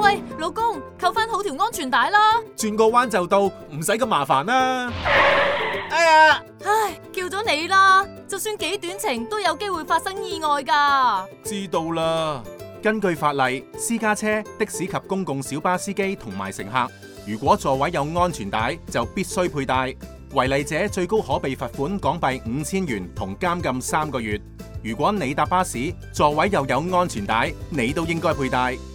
喂，老公，扣翻好條安全帶啦！ 轉個彎就到，唔使咁麻煩啦。哎呀！ 唉，叫咗你啦，就算幾短程都有機會發生意外㗎。 知道啦。根據法例，私家車、的士及公共小巴司機同埋乘客，如果座位有安全帶，就必須佩戴。違例者最高可被罰款港幣5000元同監禁3個月。如果你搭巴士，座位又有安全帶，你都應該佩戴。